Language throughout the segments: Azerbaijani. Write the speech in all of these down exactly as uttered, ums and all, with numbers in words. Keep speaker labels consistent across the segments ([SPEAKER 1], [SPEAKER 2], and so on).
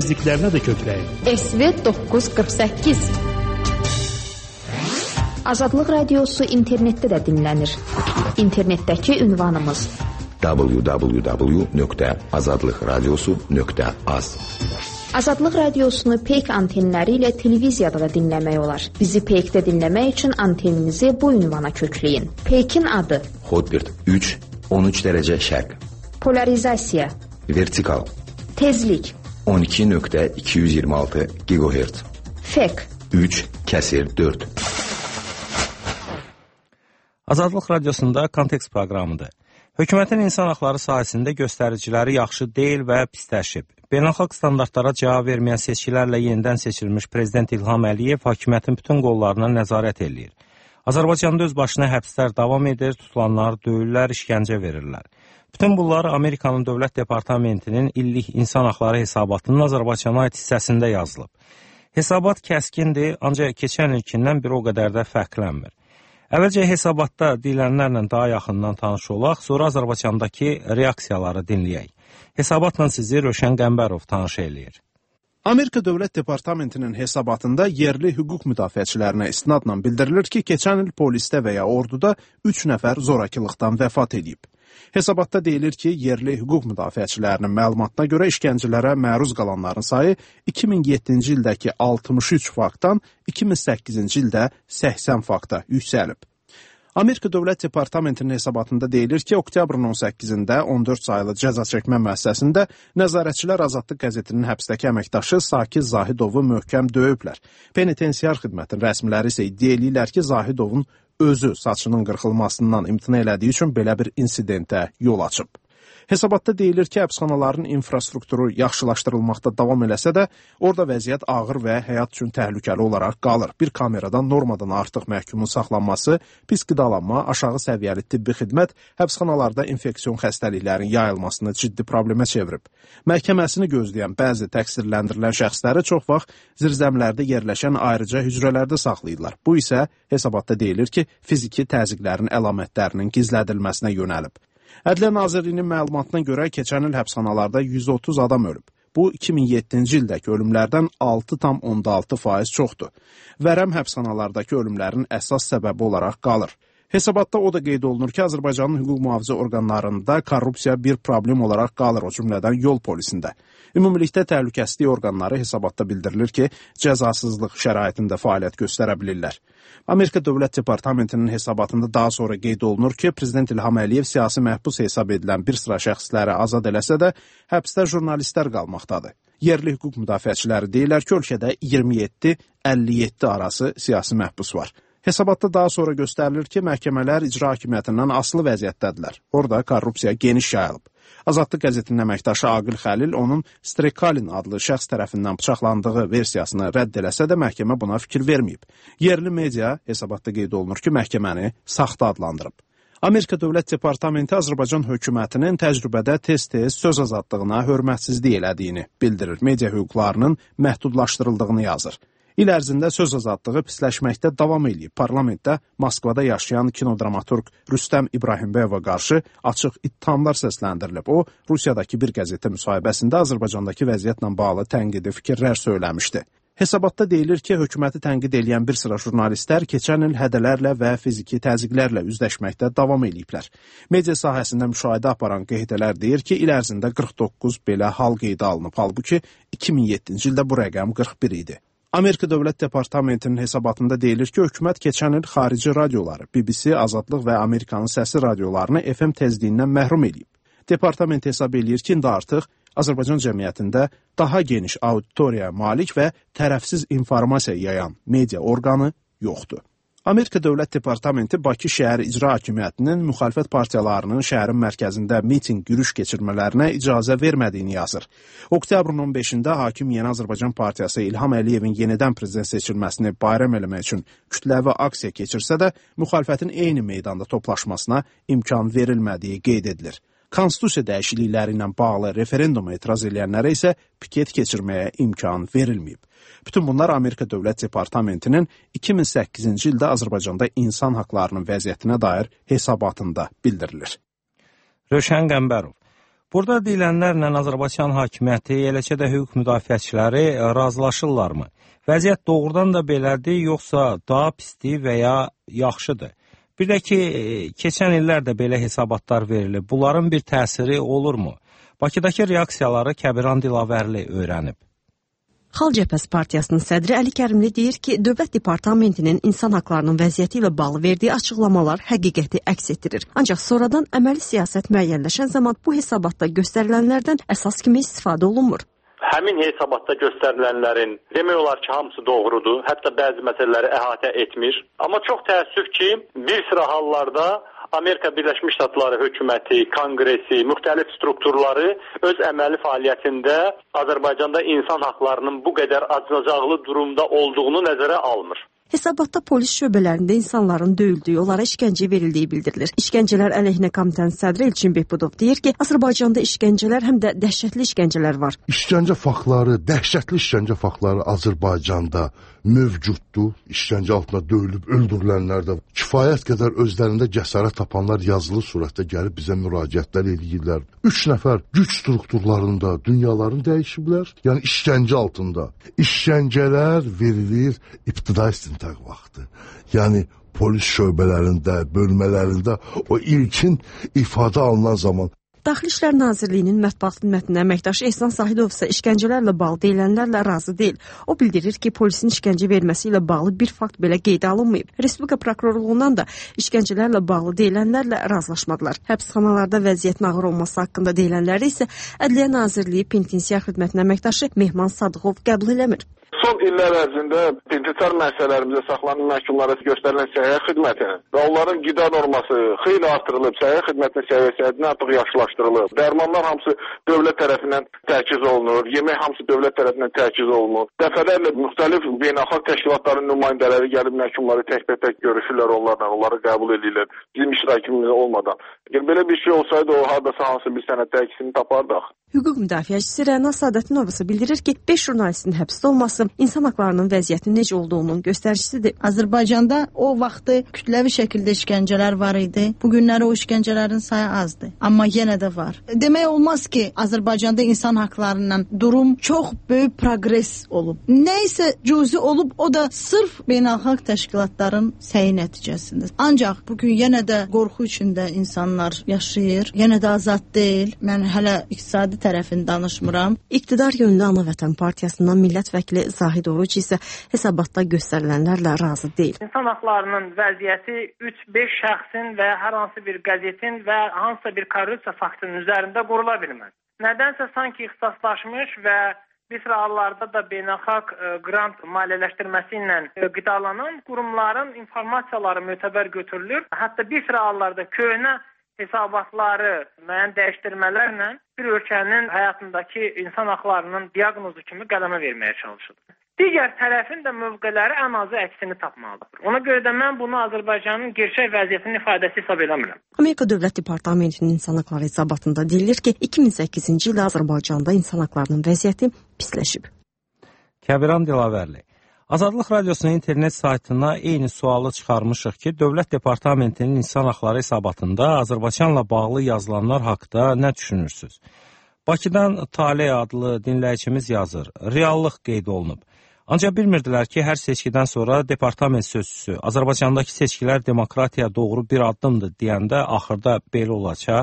[SPEAKER 1] dəhlizliklərinə də kökləyin.
[SPEAKER 2] S V doqquz qırx səkkiz. Azadlıq Radiosu internetdə də dinlənir. İnternetdəki ünvanımız
[SPEAKER 3] w w w nöqtə azadlıq radiosu nöqtə az.
[SPEAKER 2] Azadlıq Radiosunu Peyk antenləri ilə televiziyada da dinləmək olar. Bizi Peykdə dinləmək üçün anteninizi bu ünvana kökləyin. Peykin adı
[SPEAKER 3] Hotbird üç on üç dərəcə şərq.
[SPEAKER 2] Polarizasiya
[SPEAKER 3] Vertikal
[SPEAKER 2] Tezlik
[SPEAKER 3] on iki nöqtə iki yüz iyirmi altı gigahertz.
[SPEAKER 2] Fek
[SPEAKER 3] üç kəsir dörd.
[SPEAKER 4] Azadlıq Radiosunda Kontekst proqramıdır. Hökumətin insan haqları sahəsində göstəriciləri yaxşı deyil və pisləşib. Beynəlxalq standartlara cavab verməyən seçkilərlə yenidən seçilmiş Prezident İlham Əliyev hakimiyyətin bütün qollarına nəzarət eləyir. Azərbaycanda öz başına həbslər davam edir, tutulanlar döyürlər, işgəncə verirlər. Bütün bunlar Amerikanın Dövlət Departamentinin illik insan haqları hesabatının Azərbaycana aid hissəsində yazılıb. Hesabat kəskindir, ancaq keçən ilkindən bir o qədər də fərqlənmir. Əvvəlcə hesabatda deyilənlərlə daha yaxından tanış olaq, sonra Azərbaycandakı reaksiyaları dinləyək. Hesabatla sizi Rövşən Qəmbərov tanış eləyir.
[SPEAKER 5] Amerika Dövlət Departamentinin hesabatında yerli hüquq müdafiəçilərinə istinadla bildirilir ki, keçən il polisdə və ya orduda üç nəfər zorakılıqdan vəfat edib. Hesabatda deyilir ki, yerli hüquq müdafiəçilərinin məlumatına görə işgəncələrə məruz qalanların sayı iki min yeddinci ildəki altmış üç faktdan iki min səkkizinci ildə səksən fakta yüksəlib. Amerika Dövlət Departamentinin hesabatında deyilir ki, oktyabrın on səkkizində on dörd saylı cəza çəkmə müəssisəsində Nəzarətçilər Azadlıq qəzetinin həbsdəki əməkdaşı Sakir Zahidovu möhkəm döyüblər. Penitensiar xidmətin rəsmiləri isə iddia edirlər ki, Zahidovun özü saçının qırxılmasından imtina elədiyi üçün belə bir insidentə yol açıb. Hesabatda deyilir ki, həbsxanaların infrastrukturu yaxşılaşdırılmaqda davam eləsə də, orada vəziyyət ağır və həyat üçün təhlükəli olaraq qalır. Bir kameradan normadan artıq məhkumun saxlanması, pis qidalanma, aşağı səviyyəli tibbi xidmət həbsxanalarda infeksion xəstəliklərin yayılmasını ciddi problemə çevirib. Məhkəməsini gözləyən bəzi təqsirləndirilən şəxsləri çox vaxt zirzəmlərdə yerləşən ayrıca hücrələrdə saxlayırlar. Bu isə hesabatda deyilir ki, fiziki təzyiqlərin əlamətlərinin gizlədilməsinə yönəlib. Ədliyyə Nazirliyinin məlumatına görə keçən il həbsxanalarda yüz otuz adam ölüb. Bu, iki min yeddinci ildəki ölümlərdən altı tam onda altı faiz çoxdur. Vərəm həbsxanalardakı ölümlərin əsas səbəbi olaraq qalır. Hesabatda o da qeyd olunur ki, Azərbaycanın hüquq mühafizə orqanlarında korrupsiya bir problem olaraq qalır, o cümlədən yol polisində. Ümumilikdə təhlükəsizlik orqanları hesabatda bildirilir ki, cəzasızlıq şəraitində fəaliyyət göstərə bilirlər. Amerika Dövlət Departamentinin hesabatında daha sonra qeyd olunur ki, Prezident İlham Əliyev siyasi məhbus hesab edilən bir sıra şəxsləri azad eləsə də, həbsdə jurnalistlər qalmaqdadır. Yerli hüquq müdafiəçiləri deyirlər ki, ölkədə iyirmi yeddi əlli yeddi arası siyasi məhbus var. Hesabatda daha sonra göstərilir ki, məhkəmələr icra hakimiyyətindən asılı vəziyyətdədirlər. Orada korrupsiya geniş yayılıb. Azadlıq qəzetinin əməkdaşı Aqil Xəlil onun Strekalin adlı şəxs tərəfindən bıçaqlandığı versiyasını rədd eləsə də məhkəmə buna fikir verməyib. Yerli media hesabatda qeyd olunur ki, məhkəməni saxta adlandırıb. Amerika Dövlət Departamenti Azərbaycan hökumətinin təcrübədə tez-tez söz azadlığına hörmətsizlik elədiyini bildirir. Media hüquqlarının məhdudlaşdırıldığını yazır. İl ərzində söz azadlığı pisləşməkdə davam edib. Parlamentdə Moskvada yaşayan kinodramaturq Rüstəm İbrahimbəyova qarşı açıq ittihamlar səsləndirilib. O, Rusiyadakı bir qəzetə müsahibəsində Azərbaycandakı vəziyyətlə bağlı tənqidi fikirlər söyləmişdi. Hesabatda deyilir ki, hökuməti tənqid edən bir sıra jurnalistlər keçən il hədələrlə və fiziki təzyiqlərlə üzləşməkdə davam ediblər. Media sahəsində müşahidə aparan qeydələr deyir ki, il ərzində qırx doqquz belə hal qeydə alınıb. Halbuki iki min yeddinci ildə bu rəqəm qırx bir idi. Amerika Dövlət Departamentinin hesabatında deyilir ki, hökumət keçən il xarici radioları, B B C, Azadlıq və Amerikanın səsi radiolarını F M tezliyindən məhrum edib. Departament hesab edir ki, indi artıq Azərbaycan cəmiyyətində daha geniş auditoriyaya malik və tərəfsiz informasiya yayan media orqanı yoxdur. Amerika Dövlət Departamenti Bakı şəhər icra hakimiyyətinin müxalifət partiyalarının şəhərin mərkəzində miting, yürüş keçirmələrinə icazə vermədiyini yazır. Oktyabrın on beşində hakim Yeni Azərbaycan Partiyası İlham Əliyevin yenidən prezident seçilməsini bayram eləmək üçün kütləvi aksiya keçirsə də, müxalifətin eyni meydanda toplaşmasına imkan verilmədiyi qeyd edilir. Konstitusiya dəyişiklikləri ilə bağlı referenduma etiraz edənlərə isə piket keçirməyə imkan verilməyib. Bütün bunlar Amerika Dövlət Departamentinin iki min səkkizinci ildə Azərbaycanda insan haqlarının vəziyyətinə dair hesabatında bildirilir.
[SPEAKER 4] Rövşən Qəmbərov. Burada deyilənlərlə Azərbaycan hakimiyyəti, eləcə də hüquq müdafiəçiləri razılaşırlarmı? Vəziyyət doğrudan da belədir, yoxsa daha pisdir və ya yaxşıdır? Bir də ki, keçən illər də belə hesabatlar verilir. Bunların bir təsiri olurmu? Bakıdakı reaksiyaları Kəbiran Dilavərli öyrənib.
[SPEAKER 1] Xalq Cəbhəsi Partiyasının sədri Əli Kərimli deyir ki, Dövlət Departamentinin insan haqlarının vəziyyəti ilə bağlı verdiyi açıqlamalar həqiqəti əks etdirir. Ancaq sonradan əməli siyasət müəyyənləşən zaman bu hesabatda göstərilənlərdən əsas kimi istifadə olunmur.
[SPEAKER 6] Həmin hesabatda göstərilənlərin demək olar ki, hamısı doğrudur. Hətta bəzi məsələləri əhatə etmir. Amma çox təəssüf ki, bir sıra hallarda Amerika Birləşmiş Ştatları hökuməti, konqresi, müxtəlif strukturları öz əməli fəaliyyətində Azərbaycanda insan haqlarının bu qədər acınacaqlı durumda olduğunu nəzərə almır.
[SPEAKER 1] Hesabatda polis şöbələrində insanların döyüldüyü, onlara işgəncə verildiyi bildirilir. İşgəncələr əleyhinə komitənin sədri Elçin Behbudov deyir ki, Azərbaycanda işgəncələr həm də dəhşətli işgəncələr var.
[SPEAKER 7] İşgəncə faktları, dəhşətli işgəncə faktları Azərbaycanda mövcuddur. İşgəncə altında döyülüb öldürülənlər də kifayət qədər özlərində cəsarət tapanlar yazılı surətdə gəlib bizə müraciətlər edirlər. Üç nəfər güc strukturlarında dünyalarını dəyişiblər. Yəni işgəncə altında. İşgəncələr verilir ibtidai istintaq vaxtı. Yəni polis şöbələrində, bölmələrində o ilkin ifadə alınan zaman.
[SPEAKER 1] Daxili İşlər Nazirliyinin mətbuat xidmətinin əməkdaşı Ehsan Sahidov isə işgəncələrlə bağlı deyilənlərlə razı deyil. O bildirir ki, polisin işgəncə verməsi ilə bağlı bir fakt belə qeydə alınmayıb. Respublika prokurorluğundan da işgəncələrlə bağlı deyilənlərlə razılaşmadılar. Həbsxanalarda vəziyyətin ağır olması haqqında deyilənləri isə Ədliyyə Nazirliyi penitensiar xidmətinin əməkdaşı Mehman Sadıqov qəbul eləmir.
[SPEAKER 8] Son illər ərzində penitensiar müəssisələrimizdə saxlanılan məhkumlara göstərilən səhiyyə xidmətinin və onların qida norması xeyli artırılıb, səhiyyə xidmətinin səviyyəsi həddindən artıq yaxşılaşdırılıb. Dərmanlar hamısı dövlət tərəfindən təchiz olunur, yemək hamısı dövlət tərəfindən təchiz olunur. Dəfələrlə müxtəlif beynəlxalq təşkilatların nümayəndələri gəlib məhkumları təkbətək görüşürlər onlarla, onları qəbul edirlər bizim iştirakımız olmadan. Əgər belə bir şey olsaydı, o hardasa hansı bir sənəddə əksini tapardıq.
[SPEAKER 1] Hüquq müdafiəçisi Rəna Sadətinova bildirir ki, beş jurnalistin həbsdə olması insan haqlarının vəziyyətinin necə olduğunun göstəricisidir.
[SPEAKER 9] Azərbaycanda o vaxtı kütləvi şəkildə işgəncələr var idi. Bu günləri o işgəncələrin sayı azdır. Amma yenə də var. Demək olmaz ki, Azərbaycanda insan haqlarından durum çox böyük progres olub. Nə isə cüzi olub, o da sırf beynəlxalq təşkilatların səyi nəticəsində. Ancaq bugün yenə də qorxu içində insanlar yaşayır. Yenə də azad deyil. Mən hələ iqtisadi tərəfini danışmıram.
[SPEAKER 1] İqtidar yönlü Ana Vətən Partiyasından millət vəkili Zahid Oruc isə hesabatda göstərilənlərlə razı deyil.
[SPEAKER 10] İnsan haqlarının vəziyyəti üç beş şəxsin və hər hansı bir qəzetin və hansısa bir korrupsiya faktının üzərində qurula bilməz. Nədənsə sanki ixtisaslaşmış və bir sıra hallarda da beynəlxalq qrant maliyyələşdirməsi ilə qidalanan qurumların informasiyaları mötəbər götürülür. Hətta bir sıra hallarda köhnə hesabatları müəyyən dəyişdirmələrlə bir ölkənin həyatındakı insan haqlarının diaqnozu kimi qələmə verməyə çalışılır. Digər tərəfin də mövqeləri ən azı əksini tapmalıdır. Ona görə də mən bunu Azərbaycanın gerçək vəziyyətinin ifadəsi hesab eləmirəm.
[SPEAKER 1] Amerika Dövlət Departamentinin insan haqları hesabatında deyilir ki, iki min səkkizinci ildə Azərbaycanda insan haqlarının vəziyyəti pisləşib.
[SPEAKER 4] Kəbiran Dilavərli. Azadlıq Radiosunun internet saytına eyni sualı çıxarmışıq ki, Dövlət Departamentinin insan haqları hesabatında Azərbaycanla bağlı yazılanlar haqda nə düşünürsünüz? Bakıdan Taley adlı dinləyicimiz yazır. Reallıq qeyd olunub. Ancaq bilmirdilər ki, hər seçkidən sonra departament sözçüsü Azərbaycandakı seçkilər demokratiya doğru bir addımdır deyəndə axırda belə olacaq.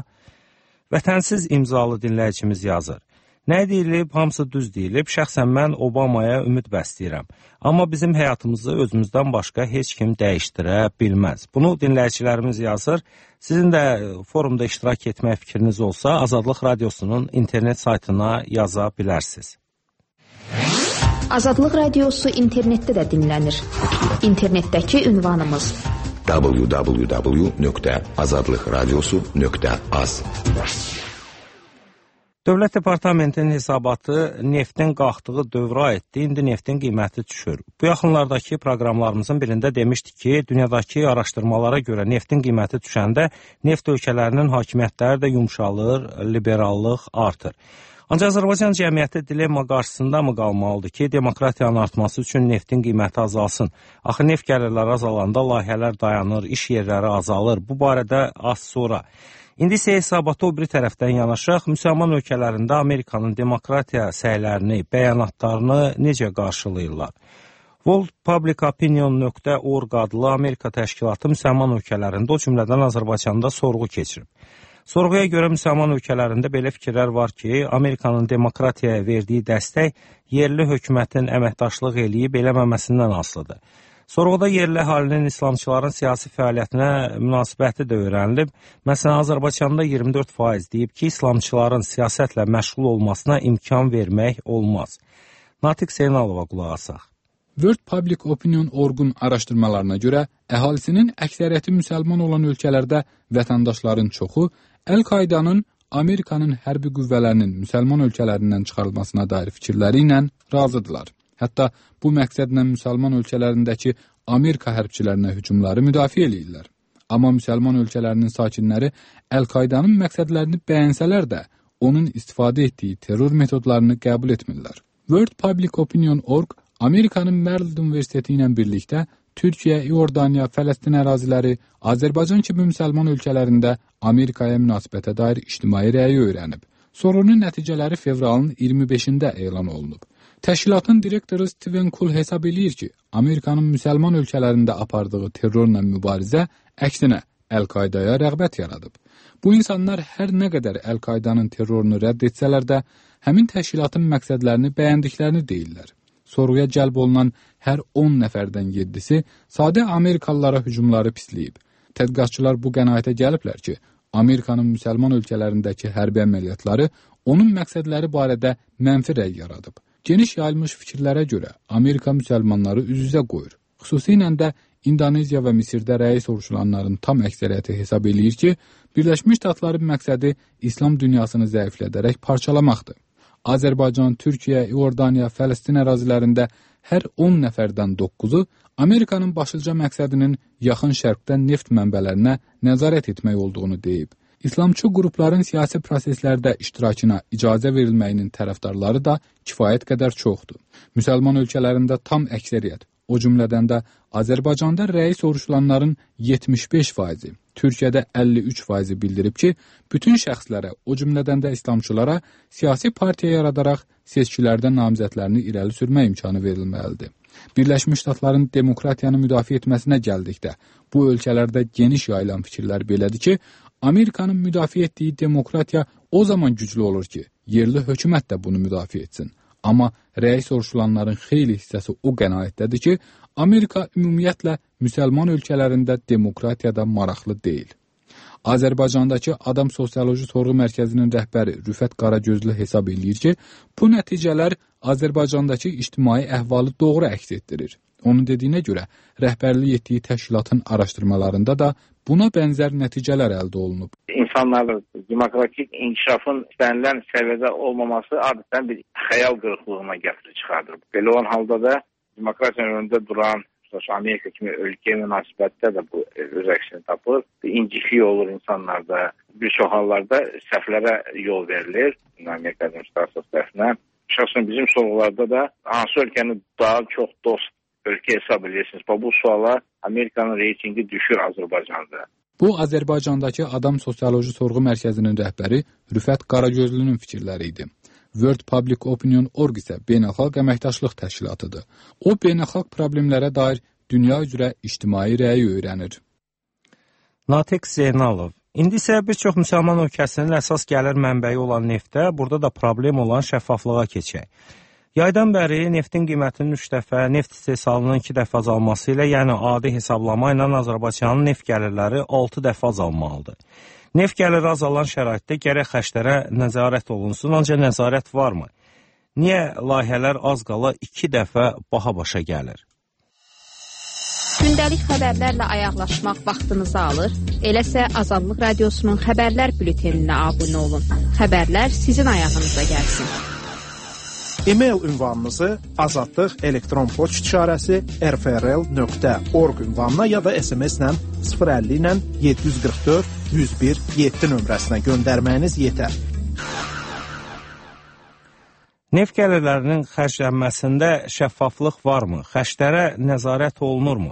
[SPEAKER 4] Vətənsiz imzalı dinləyicimiz yazır. Nə deyilib, hamısı düz deyilib. Şəxsən mən Obamaya ümid bəsləyirəm. Amma bizim həyatımızı özümüzdən başqa heç kim dəyişdirə bilməz. Bunu dinləyicilərimiz yazır. Sizin də forumda iştirak etmək fikriniz olsa, Azadlıq Radiosunun internet saytına yaza bilərsiniz.
[SPEAKER 2] Azadlıq Radiosu internetdə də dinlənir. İnternetdəki ünvanımız
[SPEAKER 3] w w w nöqtə azadlıq radiosu nöqtə az.
[SPEAKER 4] Dövlət Departamentinin hesabatı neftin qalxdığı dövrə aiddir, indi neftin qiyməti düşür. Bu yaxınlardakı proqramlarımızın birində demişdik ki, dünyadakı araşdırmalara görə neftin qiyməti düşəndə neft ölkələrinin hakimiyyətləri də yumşalır, liberallıq artır. Ancaq Azərbaycan cəmiyyəti dilemma qarşısında mı qalmalıdır ki, demokratiyanın artması üçün neftin qiyməti azalsın? Axı neft gəlirləri azalanda layihələr dayanır, iş yerləri azalır. Bu barədə az sonra. İndi isə hesabata o biri tərəfdən yanaşaq, müsəlman ölkələrində Amerikanın demokratiya səylərini, bəyanatlarını necə qarşılayırlar? World Public Opinion nöqtə org adlı Amerika təşkilatı müsəlman ölkələrində, o cümlədən Azərbaycanda sorğu keçirib. Sorğuya görə müsəlman ölkələrində belə fikirlər var ki, Amerikanın demokratiyaya verdiyi dəstək yerli hökumətin əməkdaşlıq eləyib eləməməsindən asılıdır. Sorğuda yerli əhalinin islamçıların siyasi fəaliyyətinə münasibəti də öyrənilib. Məsələn, Azərbaycanda iyirmi dörd faiz deyib ki, islamçıların siyasətlə məşğul olmasına imkan vermək olmaz. Natiq Zeynalova qulaq asaq.
[SPEAKER 11] World Public Opinion orqun araşdırmalarına görə əhalisinin əksəriyyəti müsəlman olan ölkələrdə vətəndaşların çoxu Əl-Qaidanın Amerikanın hərbi qüvvələrinin müsəlman ölkələrindən çıxarılmasına dair fikirləri ilə razıdırlar. Hətta bu məqsədlə müsəlman ölkələrindəki Amerika hərbçilərinə hücumları müdafiə edirlər. Amma müsəlman ölkələrinin sakinləri Əl-Qaidanın məqsədlərini bəyənsələr də onun istifadə etdiyi terror metodlarını qəbul etmirlər. World Public Opinion orq Amerikanın Maryland Universiteti ilə birlikdə Türkiyə, İordaniya, Fələstin əraziləri, Azərbaycan kimi müsəlman ölkələrində Amerikaya münasibətə dair ictimai rəyi öyrənib. Sorğunun nəticələri fevralın iyirmi beşində elan olunub. Təşkilatın direktoru Steven Kuhl hesab eləyir ki, Amerikanın müsəlman ölkələrində apardığı terrorla mübarizə əksinə Əl-Qaidaya rəğbət yaradıb. Bu insanlar hər nə qədər Əl-Qaidanın terrorunu rədd etsələr də, həmin təşkilatın məqsədlərini bəyəndiklərini deyirlər. Sorğuya cəlb olunan hər on nəfərdən yeddisi sadə Amerikalılara hücumları pisləyib. Tədqiqatçılar bu qənaətə gəliblər ki, Amerikanın müsəlman ölkələrindəki hərbi əməliyyatları onun məqsədləri barədə mənfi rəy yaradıb. Geniş yayılmış fikirlərə görə Amerika müsəlmanları üz-üzə qoyur. Xüsusilə də İndoneziya və Misirdə rəyi soruşulanların tam əksəriyyəti hesab eləyir ki, Birləşmiş Ştatların məqsədi İslam dünyasını zəiflədərək parçalamaqdır. Azərbaycan, Türkiyə, İordaniya, Fələstin ərazilərində hər on nəfərdən doqquzu Amerikanın başlıca məqsədinin yaxın şərqdə neft mənbələrinə nəzarət etmək olduğunu deyib. İslamçı qrupların siyasi proseslərdə iştirakına icazə verilməyinin tərəfdarları da kifayət qədər çoxdur. Müsəlman ölkələrində tam əksəriyyət, o cümlədən də Azərbaycanda rəyi soruşulanların yetmiş beş faizi, Türkiyədə əlli üç faizi bildirib ki, bütün şəxslərə, o cümlədən də islamçılara siyasi partiya yaradaraq seçkilərdə namizədlərini irəli sürmə imkanı verilməlidir. Birləşmiş Ştatların demokratiyanı müdafiə etməsinə gəldikdə, bu ölkələrdə geniş yayılan fikirlər belədir ki, Amerikanın müdafiə etdiyi demokratiya o zaman güclü olur ki, yerli hökumət də bunu müdafiə etsin. Amma rəy soruşulanların xeyli hissəsi o qənaətdədir ki, Amerika ümumiyyətlə müsəlman ölkələrində demokratiyada maraqlı deyil. Azərbaycandakı Adam Sosioloji Sorğu Mərkəzinin rəhbəri Rüfət Qaragözlü hesab eləyir ki, bu nəticələr Azərbaycandakı ictimai əhvalı doğru əks etdirir. Onun dediyinə görə, rəhbərlik etdiyi təşkilatın araşdırmalarında da buna bənzər nəticələr əldə olunub.
[SPEAKER 12] İnsanların demokratik inkişafın istənilən səviyyədə olmaması adətən bir xəyal qırıqlığına gətirib çıxardır. Belə olan halda da demokratiyanın önündə duran Amerika kimi ölkəyə münasibətdə də bu öz əksini tapır. İnciklik olur insanlarda. Bir çox hallarda səhvlərə yol verilir Amerika administrasiyası tərəfindən. Şəxsən bizim sorğularda da hansı ölkəni daha çox dost ölkə hesab edirsiniz? Bu suala Amerikanın reytingi düşür Azərbaycanda.
[SPEAKER 11] Bu, Azərbaycandakı Adam Sosioloji Sorğu Mərkəzinin rəhbəri Rüfət Qaragözlünün fikirləri idi. World Public Opinion orq isə beynəlxalq əməkdaşlıq təşkilatıdır. O, beynəlxalq problemlərə dair dünya üzrə ictimai rəyi öyrənir.
[SPEAKER 4] Natiq Zeynalov. İndi isə bir çox müsəlman ölkəsinin əsas gəlir mənbəyi olan neftdə, burada da problem olan şəffaflığa keçək. Yaydan bəri neftin qiymətinin üç dəfə, neft istehsalının iki dəfə azalması ilə, yəni adi hesablama ilə Azərbaycanın neft gəlirləri altı dəfə azalmalıdır. Neft gəliri azalan şəraitdə gərək xərclərə nəzarət olunsun, ancaq nəzarət varmı? Niyə layihələr az qala iki dəfə baha başa gəlir?
[SPEAKER 2] Gündəlik xəbərlərlə ayaqlaşmaq vaxtınızı alır. Eləsə Azadlıq Radiosunun xəbərlər bülteninə abunə olun. Xəbərlər sizin ayağınıza gəlsin.
[SPEAKER 5] E-mail ünvanınızı azadlıq elektron poçt işarəsi r f r l nöqtə org ünvanına ya da S M S-lə sıfır əlli ilə yeddi yüz qırx dörd yüz bir yeddi nömrəsinə göndərməyiniz yetər.
[SPEAKER 4] Neft gəlirlərinin xərclənməsində şəffaflıq varmı? Xərclərə nəzarət olunurmu?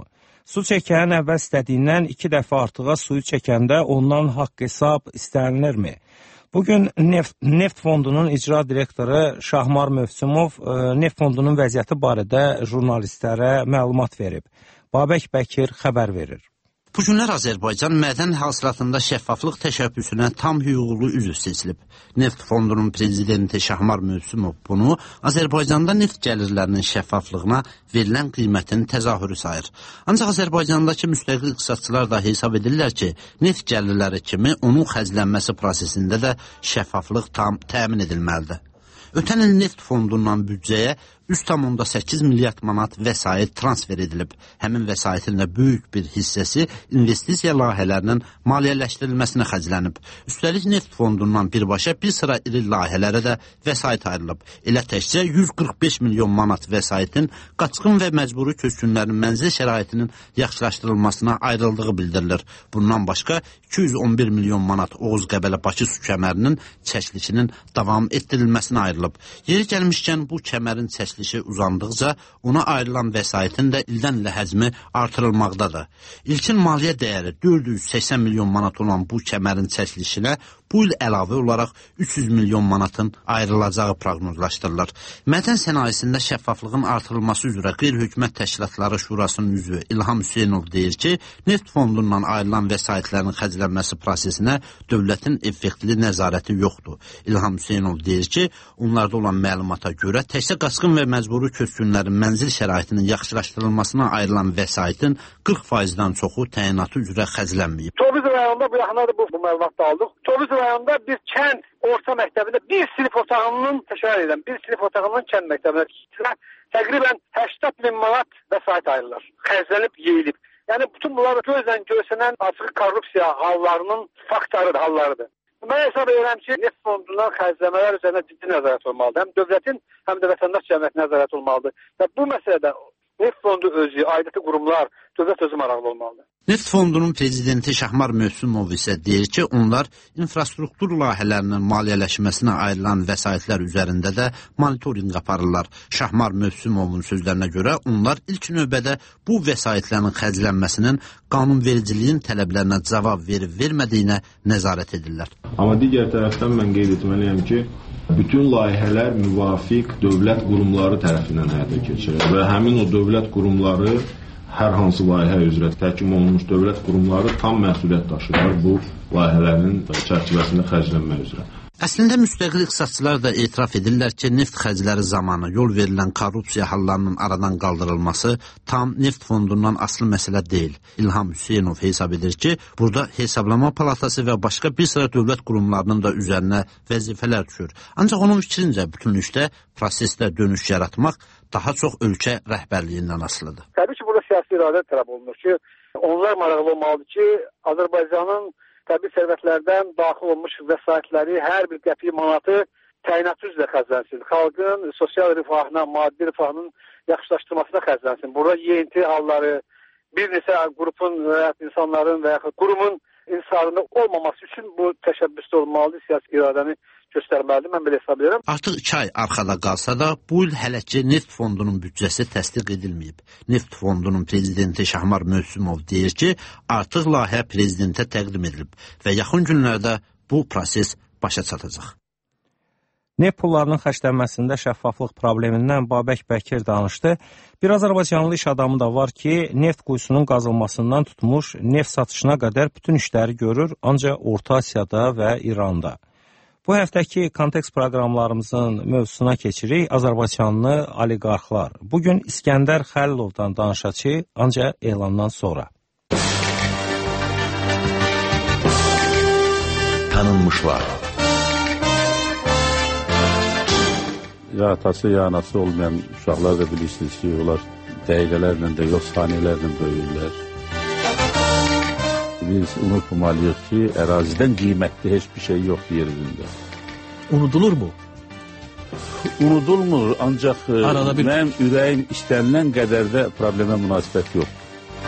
[SPEAKER 4] Su çəkən əvvəl istədiyindən iki dəfə artığa suyu çəkəndə ondan haqq hesab istənilirmi? Bugün Neft, Neft Fondunun icra direktoru Şahmar Mövsümov Neft Fondunun vəziyyəti barədə jurnalistlərə məlumat verib. Babək Bəkir xəbər verir.
[SPEAKER 13] Bu günlər Azərbaycan mədən hasilatında şəffaflıq təşəbbüsünə tam hüquqlu üzv seçilib. Neft Fondunun prezidenti Şahmar Mövsümov bunu Azərbaycanda neft gəlirlərinin şəffaflığına verilən qiymətin təzahürü sayır. Ancaq Azərbaycandakı müstəqil iqtisadçılar da hesab edirlər ki, neft gəlirləri kimi onun xərclənməsi prosesində də şəffaflıq tam təmin edilməlidir. Ötən il Neft Fondundan büdcəyə üç tam səkkiz milyard manat vəsait transfer edilib. Həmin vəsaitin də böyük bir hissəsi investisiya layihələrinin maliyyələşdirilməsinə xərclənib. Üstəlik Neft Fondundan birbaşa bir sıra iri layihələrə də vəsait ayrılıb. Elə təkcə yüz qırx beş milyon manat vəsaitin qaçqın və məcburi köçkünlərin mənzil şəraitinin yaxşılaşdırılmasına ayrıldığı bildirilir. Bundan başqa iki yüz on bir milyon manat Oğuz-Qəbələ-Bakı su kəmərinin çəkilişinin davam etdirilməsinə ayrılıb. Yeri gəlmişkən bu kəmərin çəkilişi uzandıqca ona ayrılan vəsaitin də ildən ilə həcmi artırılmaqdadır. İlkin maliyyə dəyəri dörd yüz səksən milyon manat olan bu kəmərin çəkilişinə bu il əlavə olaraq üç yüz milyon manatın ayrılacağı proqnozlaşdırılır. Mədən sənayesində şəffaflığın artırılması üzrə Qeyri-Hökumət Təşkilatları Şurasının üzvü İlham Hüseynov deyir ki, Neft Fondundan ayrılan vəsaitlərin xərclənməsi prosesinə dövlətin effektli nəzarəti yoxdur. İlham Hüseynov deyir ki, onlarda olan məlumata görə təkcə qaçqın və məcburi köçkünlərin mənzil şəraitinin yaxşılaşdırılmasına ayrılan vəsaitin qırx faizdən çoxu təyinatı üzrə xərclənməyib.
[SPEAKER 14] Tovuz rayonunda bu yaxınlarda bu, bu məlumatda aldıq. Tovuz rayonunda bir kənd orta məktəbində bir sinif otağının təşkil edən, bir sinif otağının kənd məktəbində təqribən səksən min manat vəsait ayrılır. Xərclənib, yeyilib. Yəni bütün bunlar gözlə görsənən açıq korrupsiya hallarının faktarıdır, hallarıdır. Mən hesab edirəm ki, Neft Fondundan xərcləmələr üzərində ciddi nəzarət olmalıdır. Həm dövlətin, həm də vətəndaş cəmiyyəti nəzarət olmalıdır. Və bu məsələdə Neft Fondu özü, aidiyyatı qurumlar, dövlət özü maraqlı olmalıdır.
[SPEAKER 13] Neft Fondunun prezidenti Şahmar Mövsümov isə deyir ki, onlar infrastruktur layihələrinin maliyyələşməsinə ayrılan vəsaitlər üzərində də monitorinq aparırlar. Şahmar Mövsümovun sözlərinə görə onlar ilk növbədə bu vəsaitlərin xərclənməsinin qanunvericiliyin tələblərinə cavab verib-vermədiyinə nəzarət edirlər.
[SPEAKER 15] Amma digər tərəfdən mən qeyd etməliyəm ki, bütün layihələr müvafiq dövlət qurumları tərəfindən həyata keçirilir və həmin o dövlət qurumları hər hansı layihə üzrə təhkim olunmuş dövlət qurumları tam məsuliyyət daşıyırlar bu layihələrin çərçivəsində xərclənmək üzrə.
[SPEAKER 13] Əslində müstəqil iqtisadçılar da etiraf edirlər ki, neft xərcləri zamanı yol verilən korrupsiya hallarının aradan qaldırılması tam Neft Fondundan asılı məsələ deyil. İlham Hüseynov hesab edir ki, burada Hesablama Palatası və başqa bir sıra dövlət qurumlarının da üzərinə vəzifələr düşür. Ancaq onun fikrincə bütünlükdə prosesdə dönüş yaratmaq daha çox ölkə rəhbərliyindən asılıdır.
[SPEAKER 14] Təbii ki, burada siyasi iradə tələb olunur ki, onlar maraqlı olmalıdır ki, Azərbaycanın təbii sərvətlərdən daxil olmuş vəsaitləri hər bir qəpik manatı təyinatı üzrə xərclənsin. Xalqın sosial rifahına, maddi rifahının yaxşılaşdırmasına xərclənsin. Burada yeyinti halları, bir neçə qrupun və insanların və yaxud qurumun insarında olmaması üçün bu təşəbbüsdə olmalıdır, siyasi iradəni göstərməlidir, mən belə hesab edirəm.
[SPEAKER 13] Artıq iki ay arxada qalsa da, bu il hələ ki Neft Fondunun büdcəsi təsdiq edilməyib. Neft Fondunun prezidenti Şahmar Mövsümov deyir ki, artıq layihə prezidentə təqdim edilib və yaxın günlərdə bu proses başa çatacaq.
[SPEAKER 4] Neft pullarının xərclənməsində şəffaflıq problemindən Babək Bəkir danışdı. Bir Azərbaycanlı iş adamı da var ki, neft quyusunun qazılmasından tutmuş, neft satışına qədər bütün işləri görür, ancaq Orta Asiyada və İranda. Bu həftəki kontekst proqramlarımızın mövzusuna keçirik Azərbaycanlı oliqarxlar. Bugün İskəndər Xəlilovdan danışacağıq, ancaq elandan sonra.
[SPEAKER 3] Tanınmışlar.
[SPEAKER 16] Ya atası, ya anası olmayan uşaqlar da bilirsiniz ki, onlar dəqiqələrlə də yox, saniyələrlə böyüyürlər. Biz unutmamalıyıq ki, ərazidən qiymətli heç bir şey yoxdur yerində.
[SPEAKER 17] Unudulur mu?
[SPEAKER 16] Unudulmur, ancaq
[SPEAKER 17] bir...
[SPEAKER 16] mənim ürəyim istənilən qədər də problemə münasibət yoxdur.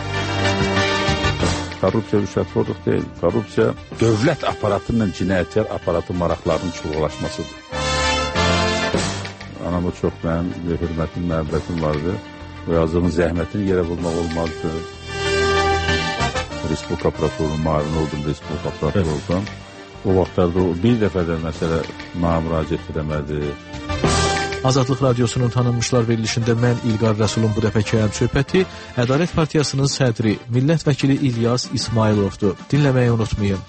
[SPEAKER 16] Korrupsiya rüşvətxorluq deyil, korrupsiya dövlət aparatı ilə cinayətkar aparatı maraqlarının çubuqlaşmasıdır. Anama çox mənim hörmətim, məhəbbətim vardı. O yazdığın zəhmətini yerə vurmaq olmazdı. Respublika prokurorunun müavini oldum, Respublika prokuror oldum. O vaxtlarda o bir dəfə də məsələ mənə müraciət edəmədi.
[SPEAKER 17] Azadlıq Radiosunun tanınmışlar verilişində mən İlqar Rəsulun bu dəfəki həm söhbəti Ədalət Partiyasının sədri, millət vəkili İlyas İsmayılovdur. Dinləməyi unutmayın.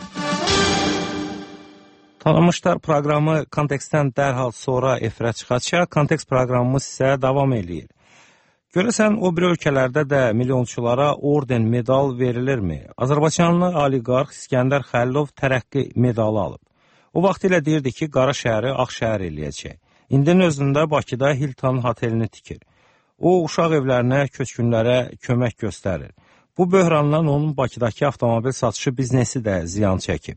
[SPEAKER 4] Tanınmışlar proqramı kontekstdən dərhal sonra efirə çıxacaq. Kontekst proqramımız isə davam eləyir. Görəsən, o bir ölkələrdə də milyonçulara orden, medal verilirmi? Azərbaycanlı oliqarx İskəndər Xəlilov tərəqqi medalı alıb. O vaxt ilə deyirdi ki, Qara şəhəri Ağ şəhər eləyəcək. İndinin özündə Bakıda Hilton hotelini tikir. O, uşaq evlərinə, köçkünlərə kömək göstərir. Bu böhrandan onun Bakıdakı avtomobil satışı biznesi də ziyan çəkib.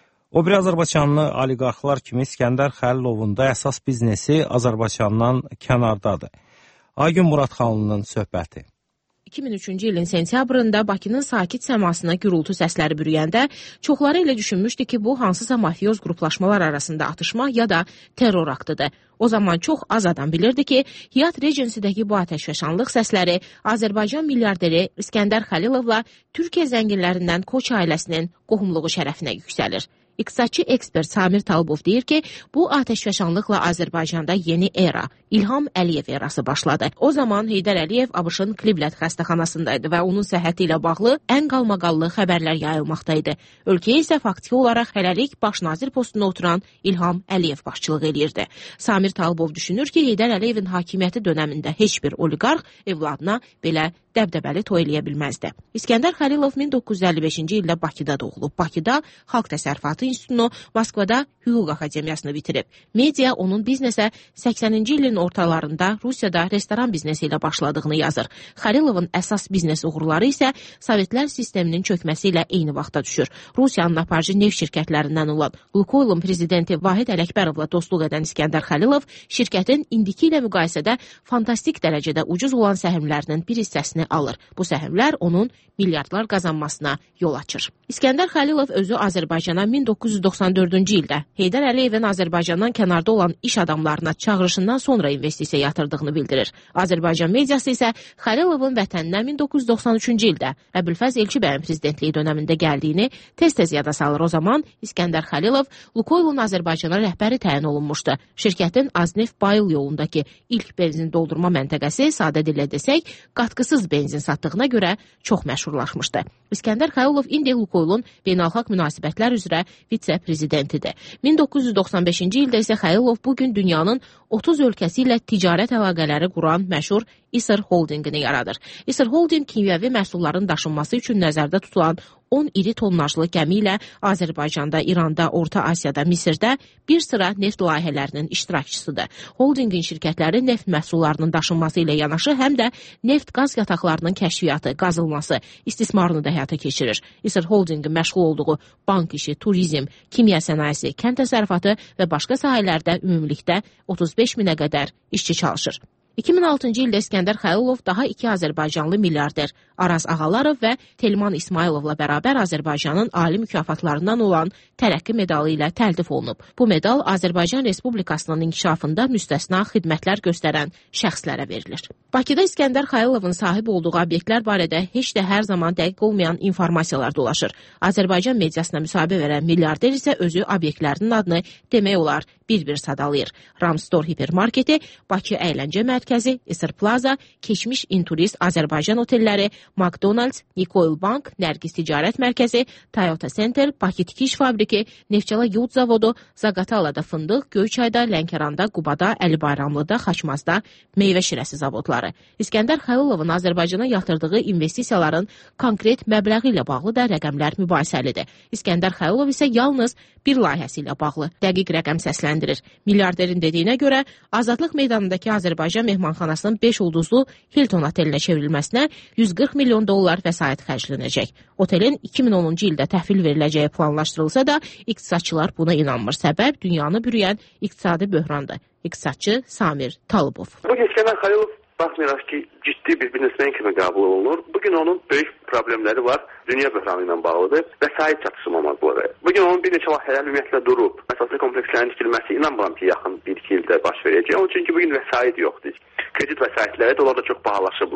[SPEAKER 4] O bir Azərbaycanlı oliqarxlar kimi İskəndər Xəlilovun da əsas biznesi Azərbaycandan kənardadır. Aygün Muradxanlının söhbəti.
[SPEAKER 18] iki min üçüncü ilin sentyabrında Bakının sakit səmasına gürültü səsləri bürüyəndə çoxları elə düşünmüşdü ki, bu hansısa mafioz qruplaşmalar arasında atışma ya da terror aktıdır. O zaman çox az adam bilirdi ki, Hiyat Regency'dəki bu ateşfəşanlıq səsləri Azərbaycan milyarderi İskəndər Xəlilovla Türkiyə zənginlərindən Koç ailəsinin qohumluğu şərəfinə yüksəlir. İqtisadçı ekspert Samir Talibov deyir ki, bu ateşfəşanlıqla Azərbaycanda yeni era, İlham Əliyev erası başladı. O zaman Heydər Əliyev ABŞ-ın Cleveland xəstəxanasındaydı və onun səhhəti ilə bağlı ən qalmaqallı xəbərlər yayılmaqdaydı. Ölkəyə isə faktiki olaraq hələlik baş nazir postuna oturan İlham Əliyev başçılıq eləyirdi. Samir Talibov düşünür ki, Heydər Əliyevin hakimiyyəti dönəmində heç bir oliqarx evladına belə dəbdəbəli toy eləyə bilməzdi. İskəndər Xəlilov min doqquz yüz əlli beşinci ildə Bakıda doğulub. Bakıda Xalq Təsərrüfatı İnstitutunu, Moskvada Hüquq Akademiyasını bitirib. Media onun biznesə səksəninci ilin ortalarında Rusiyada restoran biznesi ilə başladığını yazır. Xəlilovun əsas biznes uğurları isə Sovetlər sisteminin çökməsi ilə eyni vaxtda düşür. Rusiyanın aparıcı neft şirkətlərindən olan Lukoylun prezidenti Vahid Ələkbərovla dostluq edən İskəndər Xəlilov şirkətin indiki ilə müqayisədə fantastik dərəcədə ucuz olan səhmlərinin bir hissəsini alır. Bu səhmlər onun milyardlar qazanmasına yol açır. İskəndər Xəlilov özü Azərbaycana min doqquz yüz doxsan dördüncü ildə Heydər Əliyevin Azərbaycandan kənarda olan iş adamlarına çağırışından sonra investisiya yatırdığını bildirir. Azərbaycan mediası isə Xəlilovun vətəninə min doqquz yüz doxsan üçüncü ildə Əbülfəz Elçibəyin prezidentliyi dönəmində gəldiyini tez-tez yada salır. O zaman İskəndər Xəlilov Lukoylun Azərbaycana rəhbəri təyin olunmuşdu. Şirkətin Azneft Bayıl yolundakı ilk benzin doldurma məntəqəsi, sadə dillə desək, qatqısız benzin satdığına görə çox məşhurlaşmışdı. İskəndər Xəlilov indi Lukoylun beynəlxalq münasibətlər üzrə vitse-prezidentidir. min doqquz yüz doxsan beşinci ildə isə Xəlilov bugün dünyanın otuz ölkəsi ilə ticarət əlaqələri quran məşhur İSR Holdingini yaradır. İSR Holding kimyəvi məhsulların daşınması üçün nəzərdə tutulan on iri tonnajlı gəmi ilə Azərbaycanda, İranda, Orta Asiyada, Misirdə bir sıra neft layihələrinin iştirakçısıdır. Holdingin şirkətləri neft məhsullarının daşınması ilə yanaşı həm də neft-qaz yataqlarının kəşfiyyatı, qazılması, istismarını da həyata keçirir. İSR Holdingin məşğul olduğu bank işi, turizm, kimya sənayesi, kənd təsərrüfatı və başqa sahələrdə ümumilikdə otuz beş minə qədər işçi çalışır. iki min altıncı ildə İskəndər Xəlilov daha iki Azərbaycanlı milyarder Araz Ağalarov və Telman İsmayılovla bərabər Azərbaycanın ali mükafatlarından olan tərəqqi medalı ilə təltif olunub. Bu medal Azərbaycan Respublikasının inkişafında müstəsna xidmətlər göstərən şəxslərə verilir. Bakıda İskəndər Xəlilovun sahib olduğu obyektlər barədə heç də hər zaman dəqiq olmayan informasiyalar dolaşır. Azərbaycan mediasına müsahibə verən milyarder isə özü obyektlərinin adını demək olar bir-bir sadalayır. Ramstor hipermarketi, Bakı əyləncə mərkəzi, İSR Plaza, Keçmiş İnturist Azərbaycan otelləri, McDonald's, Nikoil Bank, Nərgiz Ticarət Mərkəzi, Toyota Center, Bakı Tikiş Fabriki, Neftçala Yud Zavodu, Zaqatalada fındıq, Göyçayda, Lənkəranda, Qubada, Əli Bayramlıda, Xaçmazda meyvə şirəsi zavodları. İskəndər Xəlilovun Azərbaycana yatırdığı investisiyaların konkret məbləği ilə bağlı da rəqəmlər mübahisəlidir. İskəndər Xəlilov isə yalnız bir layihəsi ilə bağlı dəqiq rəqəm səsləndirir. Milyarderin dediyinə görə Azadlıq meydanındakı Azərbaycan mehmanxanasının beş ulduzlu Hilton otelinə çevrilməsinə yüz qırx milyon dollar vəsait xərclənəcək. Otelin iki min onuncu ildə təhvil veriləcəyi planlaşdırılsa da iqtisadçılar buna inanmır. Səbəb dünyanı bürüyən iqtisadi böhrandır. İqtisadçı Samir Talibov.
[SPEAKER 19] Bugün İskəndər Xəlilov baxmayaraq ki, ciddi bir biznesmen kimi qəbul olunur. Bugün onun böyük problemləri var. Dünya böhranı ilə bağlıdır. Vəsait çatışmamazlığı. Bugün onun bir neçə layihələr ümumiyyətlə durub. Məsələn, komplekslərin tikilməsi inanmıram ki, yaxın bir iki ildə baş verəcək. Onun çünki bugün vəsait yoxdur. Kredit vəsaitləri dolarda çox bahalaşıblar.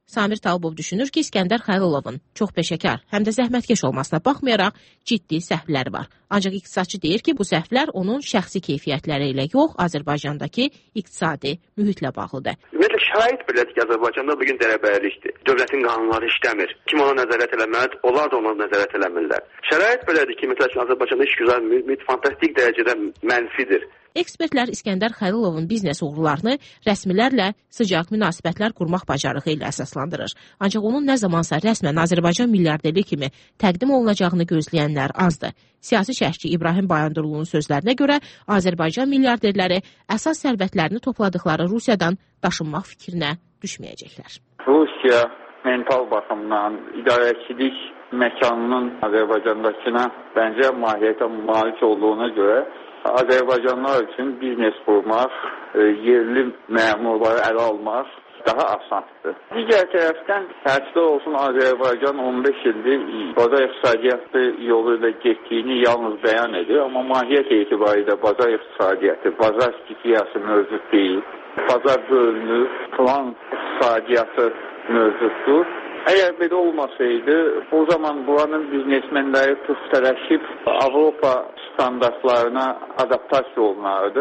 [SPEAKER 18] Samir Talibov düşünür ki, İskəndər Xəlilovun çox peşəkar, həm də zəhmətkeş olmasına baxmayaraq ciddi səhvləri var. Ancaq iqtisadçı deyir ki, bu səhvlər onun şəxsi keyfiyyətləri ilə yox, Azərbaycandakı iqtisadi mühitlə bağlıdır.
[SPEAKER 19] Ümumiyyətlə, şərait belədir ki, Azərbaycanda bugün dərəbəyəlikdir. Dövlətin qanunları işləmir. Kim ona nəzarət eləməz, onlar da ona nəzarət eləmirlər. Şərait belədir ki, məsəl üçün, Azərbaycanda işgüzar mühit fantastik dərəcədə mənfidir.
[SPEAKER 18] Ekspertlər İskəndər Xəlilovun biznes uğurlarını rəsmilərlə sıcaq münasibətlər qurmaq bacarığı ilə əsaslandırır. Ancaq onun nə zamansa rəsmən Azərbaycan milyarderi kimi təqdim olunacağını gözləyənlər azdır. Siyasi şərhçi İbrahim Bayandurlunun sözlərinə görə Azərbaycan milyarderləri əsas sərvətlərini topladıqları Rusiyadan daşınmaq fikrinə düşməyəcəklər.
[SPEAKER 20] Rusiya mental baxımdan idarəçilik məkanının Azərbaycandakına bəncə mahiyyətə malik olduğuna görə Azərbaycanlılar üçün biznes qurmaq, yerli məmurları ələ almaq daha asandır. Digər tərəfdən, təəssüf olsun, Azərbaycan on beş ildir bazar iqtisadiyyatı yolu ilə getdiyini yalnız bəyan edir, amma mahiyyət etibarilə bazar iqtisadiyyatı, bazar stikriyası mövcud deyil. Bazar bölünür, plan iqtisadiyyatı mövcuddur. Əgər belə olmasaydı, o zaman buranın biznesmenləri püxtələşib Avropa standartlarına adaptasiya olunardı.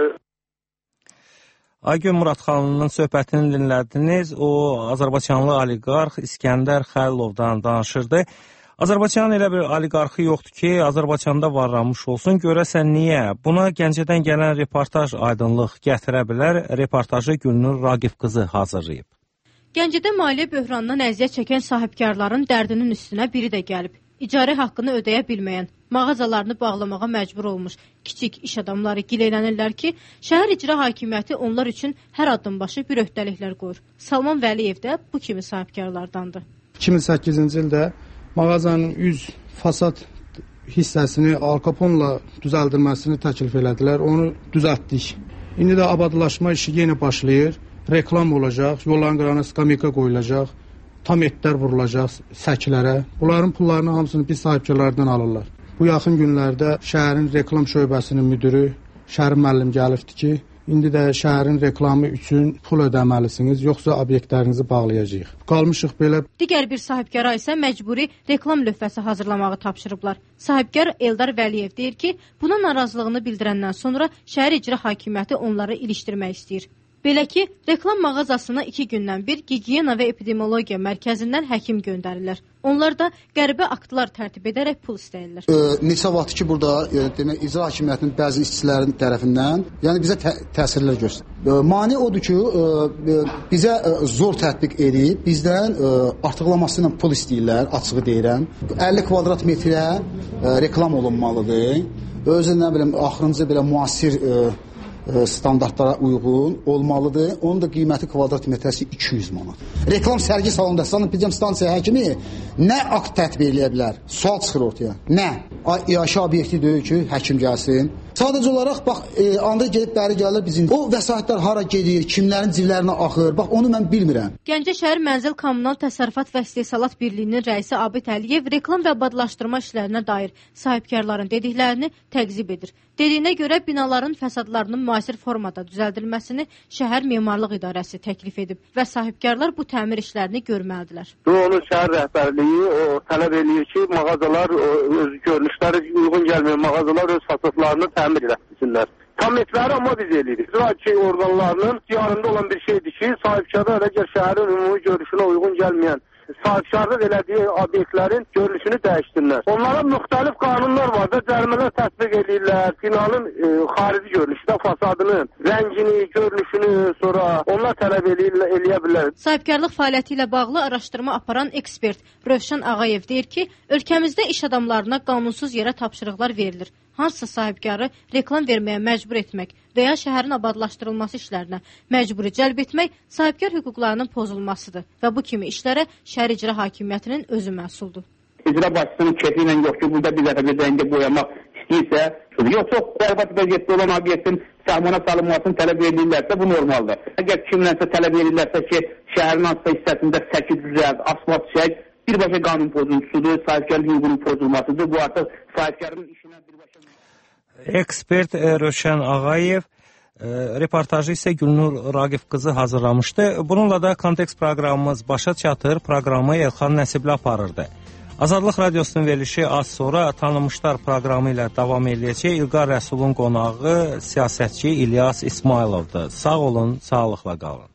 [SPEAKER 4] Aygün Muradxanlının söhbətini dinlədiniz. O, Azərbaycanlı oliqarx İskəndər Xəlilovdan danışırdı. Azərbaycanın elə bir oliqarxı yoxdur ki, Azərbaycanda varlanmış olsun. Görəsən niyə? Buna Gəncədən gələn reportaj aydınlıq gətirə bilər. Reportajı Gülnur Raqif qızı hazırlayıb.
[SPEAKER 21] Gəncədə maliyyə böhranından əziyyət çəkən sahibkarların dərdinin üstünə biri də gəlib. İcarə haqqını ödəyə bilməyən, mağazalarını bağlamağa məcbur olmuş kiçik iş adamları gileylənirlər ki, şəhər icra hakimiyyəti onlar üçün hər addım başı bir öhdəliklər qoyur. Salman Vəliyev də bu kimi sahibkarlardandır.
[SPEAKER 22] iki min səkkizinci ildə mağazanın üz fasad hissəsini Alkaponla düzəldilməsini təklif elədilər. Onu düzəltdik. İndi də abadlaşma işi yenə başlayır. Reklam olacaq, yolların qırağına skamika qoyulacaq, tam etlər vurulacaq səkilərə. Bunların pullarını hamısını biz sahibkarlardan alırlar. Bu yaxın günlərdə şəhərin reklam şöbəsinin müdürü Şərin müəllim gəlibdi ki, indi də şəhərin reklamı üçün pul ödəməlisiniz, yoxsa obyektlərinizi bağlayacağıq. Qalmışıq belə.
[SPEAKER 21] Digər bir sahibkara isə məcburi reklam lövhəsi hazırlamağı tapşırıblar. Sahibkar Eldar Vəliyev deyir ki, buna narazılığını bildirəndən sonra şəhər icra hakimiyyəti onları ilişdirmək istəyir. Belə ki, reklam mağazasına iki gündən bir Gigiyena və Epidemiologiya mərkəzindən həkim göndərirlər. Onlar da qəribə aktlar tərtib edərək pul istəyirlər.
[SPEAKER 23] E, neçə vaxt ki, burada e, demək, icra hakimiyyətinin bəzi işçilərin tərəfindən yəni bizə tə təsirlər göstərir. E, mane odur ki, e, bizə e, zor tətbiq edib, bizdən e, artıqlaması ilə pul istəyirlər, açığı deyirəm. əlli kvadrat metrə e, reklam olunmalıdır. Özü nə bilim, axırıncı belə müasir e, standartlara uyğun olmalıdır. Onun da qiyməti kvadrat metrəsi iki yüz manat. Reklam sərgi salonunda sanitariya stansiya həkimi nə akt tətbiq eləyə bilər? Sual çıxır ortaya. Nə? İaşə obyekti deyil ki, həkim gəlsin. Sadəcə olaraq bax, e, anda gedib bəri gəlir bizim. O vəsaitlər hara gedir, kimlərin ciblərinə axır? Bax, onu mən bilmirəm.
[SPEAKER 21] Gəncə şəhər Mənzil Kommunal Təsərrüfat və İstehsalat Birliyinin rəisi Abid Əliyev reklam və abadlaşdırma işlərinə dair sahibkarların dediklərini təqzib edir. Dediyinə görə binaların fəsadlarının müasir formada düzəldilməsini şəhər memarlıq idarəsi təklif edib və sahibkarlar bu təmir işlərini görməlidirlər.
[SPEAKER 14] Onu şəhər rəhbərliyi o tələb eləyir ki, mağazalar o, öz görünüşləri uyğun gəlməyən mağazalar öz fasadlarını təmir etsinlər. Tam etləri amma biz eləyirik. İcra orqanlarının ixtiyarında olan bir şeydir ki, sahibkarlar əgər şəhərin ümumi görünüşünə uyğun gəlməyən sahibkarlıq elədiyi obyektlərin görünüşünü dəyişdirlər. Onlara müxtəlif qanunlar var da, cərimələr tətbiq edirlər. Binanın e, xarici görünüşünə, fasadının rəngini, görünüşünü sonra onlar tələb eləyirlər, eləyə bilər.
[SPEAKER 21] Sahibkarlıq fəaliyyəti ilə bağlı araşdırma aparan ekspert Rövşən Ağayev deyir ki, ölkəmizdə iş adamlarına qanunsuz yerə tapşırıqlar verilir. Hansısa sahibkarı reklam verməyə məcbur etmək və ya şəhərin abadlaşdırılması işlərinə məcburi cəlb etmək sahibkar hüquqlarının pozulmasıdır və bu kimi işlərə şəhər icra hakimiyyətinin özü məsuldur.
[SPEAKER 24] İcra başçısının kefi ilə yox ki, burada bir dəfə bir rəngə boyamaq istəyirsə, yox, çox bərbad vəziyyətdə olan obyektin səhmana salınmasını tələb edirlərsə, bu normaldır. Əgər kimlənsə tələb edirlərsə ki, şəhərin hansısa hissəsində səki düzəld, asfalt çək, birbaşa qanun pozuntusudur, sahibkarlıq hüququnun pozulmasıdır. Bu artıq sahibkarın işinə birbaşa...
[SPEAKER 4] Ekspert Rövşən Ağayev Reportajı isə Gülnur Raqif qızı hazırlamışdı. Bununla da Kontekst proqramımız başa çatır. Proqramı Elxan Nəsibli aparırdı. Azadlıq Radiosunun verilişi az sonra Tanınmışlar proqramı ilə davam edəcək. İlqar Rəsulun qonağı siyasətçi İlyas İsmayılovdur. Sağ olun, sağlıqla qalın.